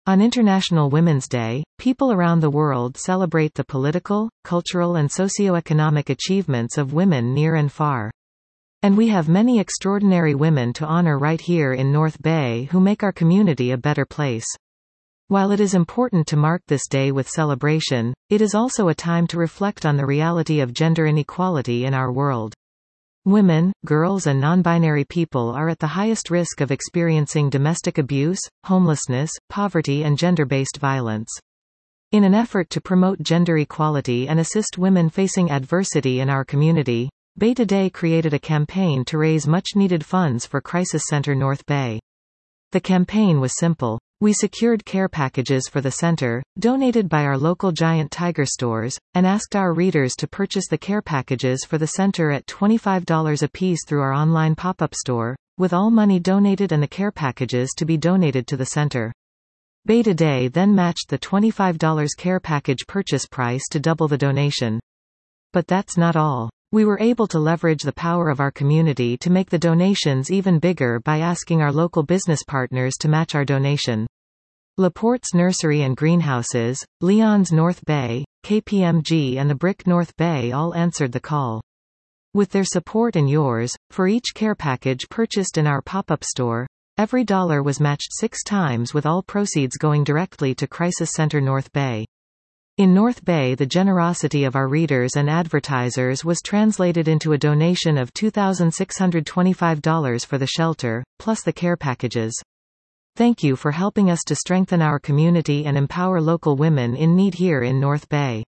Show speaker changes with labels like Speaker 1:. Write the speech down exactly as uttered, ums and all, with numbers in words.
Speaker 1: On International Women's Day, people around the world celebrate the political, cultural and socio-economic achievements of women near and far. And we have many extraordinary women to honor right here in North Bay who make our community a better place. While it is important to mark this day with celebration, it is also a time to reflect on the reality of gender inequality in our world. Women, girls and non-binary people are at the highest risk of experiencing domestic abuse, homelessness, poverty and gender-based violence. In an effort to promote gender equality and assist women facing adversity in our community, Bay Today created a campaign to raise much-needed funds for Crisis Center North Bay. The campaign was simple. We secured care packages for the center, donated by our local Giant Tiger stores, and asked our readers to purchase the care packages for the center at twenty-five dollars apiece through our online pop-up store, with all money donated and the care packages to be donated to the center. Bay Today then matched the twenty-five dollars care package purchase price to double the donation. But that's not all. We were able to leverage the power of our community to make the donations even bigger by asking our local business partners to match our donation. Laporte's Nursery and Greenhouses, Leon's North Bay, K P M G and the Brick North Bay all answered the call. With their support and yours, for each care package purchased in our pop-up store, every dollar was matched six times with all proceeds going directly to Crisis Center North Bay. In North Bay, the generosity of our readers and advertisers was translated into a donation of two thousand six hundred twenty-five dollars for the shelter, plus the care packages. Thank you for helping us to strengthen our community and empower local women in need here in North Bay.